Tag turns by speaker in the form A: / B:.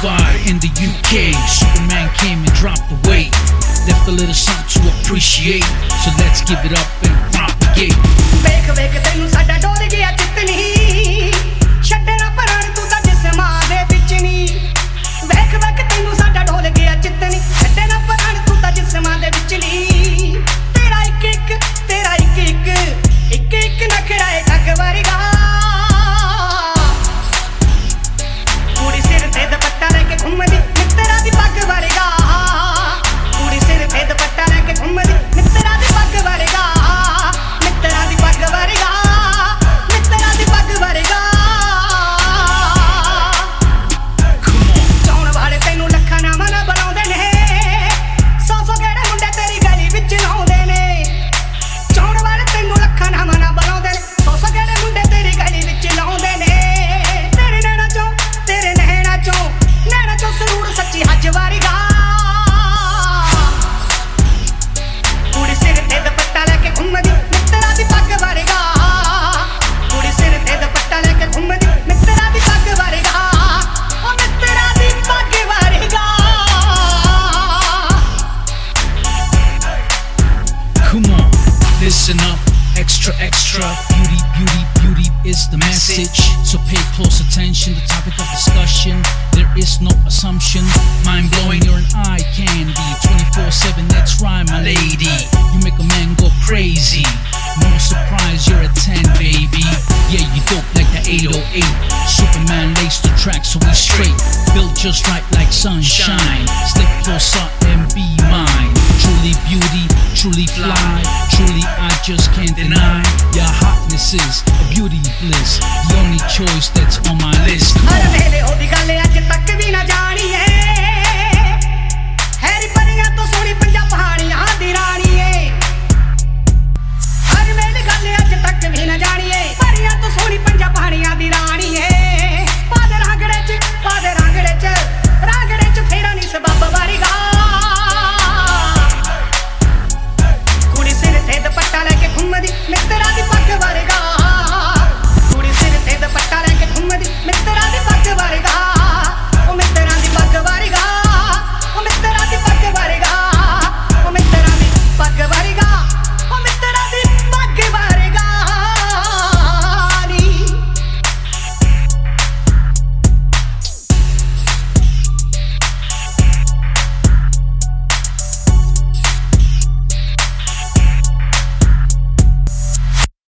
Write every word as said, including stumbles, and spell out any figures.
A: worldwide. In the U K, Superman came and dropped the weight, left a little something to appreciate. So let's give it up and propagate.
B: ਵੇਖ ਵੇਖ ਤੈਨੂੰ ਸਾਡਾ ਡੋਲ ਗਿਆ ਚਿੱਤ ਨਹੀਂ ਛੱਡਣਾ ਪਰਾਂ ਤੂੰ ਤਾਂ ਜਿਸਮਾਂ ਦੇ ਵਿੱਚ ਨਹੀਂ ਵੇਖ ਵੇਖ ਤੈਨੂੰ ਸਾਡਾ ਡੋਲ ਗਿਆ ਚਿੱਤ ਨਹੀਂ ਛੱਡਣਾ ਪਰਾਂ ਤੂੰ ਤਾਂ ਜਿਸਮਾਂ ਦੇ ਵਿੱਚ ਨਹੀਂ ਤੇਰਾ ਇੱਕ ਇੱਕ ਤੇਰਾ ਇੱਕ ਇੱਕ ਇੱਕ ਇੱਕ ਨਖਰਾ ਏ ਠੱਗ ਵਰਗਾ ਕੁੜੀ ਸਿਰ ਤੇ ਦੁਪੱਟਾ ਲੈ ਕੇ ਘੁੰਮਦੀ ਮਿੱਤਰਾਂ ਦੀ ਪੱਗ ਵਰਗਾ ਕੁੜੀ ਸਿਰ ਤੇ ਦੁਪੱਟਾ ਲੈ ਕੇ ਘੁੰਮਦੀ ਮਿੱਤਰਾਂ ਦੀ ਪੱਗ ਵਰਗਾ ਮਿੱਤਰਾਂ ਦੀ ਪੱਗ ਵਰਗਾ ਮਿੱਤਰਾਂ ਦੀ ਪੱਗ ਵਰਗਾ ਚਾਉਣ ਵਾਲੇ ਤੈਨੂੰ ਲੱਖਾਂ ਨਾਮਾਂ ਨਾਲ ਬੁਲਾਉਂਦੇ ਨੇ ਸੌ ਸੌ ਗੇੜੇ ਮੁੰਡੇ ਤੇਰੀ ਗਲੀ ਵਿੱਚ ਲਾਉਂਦੇ ਨੇ ਚਾਉਣ ਵਾਲੇ ਤੈਨੂੰ ਲੱਖਾਂ ਨਾਮਾਂ ਨਾਲ ਬੁਲਾਉਂਦੇ ਨੇ ਸੌ ਸੌ ਗੇੜੇ ਮੁੰਡੇ ਤੇਰੀ ਗਲੀ ਵਿੱਚ ਲਾਉਂਦੇ ਨੇ ਤੇਰੇ ਨੈਣਾ ਚੋਂ ਤੇਰੇ ਨੈਣਾ ਚੋਂ ਨੈਣਾ ਚੋਂ ਸਰੂਰ ਸੱਚੀ ਹੱਜ ਵਰਗਾ ਕੁੜੀ ਸਿਰ ਤੇ ਦੁਪੱਟਾ ਲੈ ਕੇ ਘੁੰਮਦੀ ਮਿੱਤਰਾਂ ਦੀ ਪੱਗ ਵਰਗਾ ਕੁੜੀ ਸਿਰ ਤੇ ਦੁਪੱਟਾ ਲੈ ਕੇ ਘੁੰਮਦੀ ਮਿੱਤਰਾਂ ਦੀ ਪੱਗ ਵਰਗਾ ਉਹ ਮਿੱਤਰਾਂ ਦੀ ਪੱਗ ਵਰਗਾ
A: Come on, listen up, extra, extra. Beauty, beauty, beauty is the message. So pay close attention, the topic of discussion. There is no assumption. Mind blowing, you're an eye candy. twenty-four seven, that's right, my lady. You make a man go crazy. No surprise, you're a ten, baby. Yeah, you dope like the eight oh eight. Superman laced the track, so we straight. Built just right like sunshine. Step closer and be mine. Truly beauty, truly fly. Truly, I just can't deny. Your hotness is a beauty bliss. The only choice that's on my list. Come on.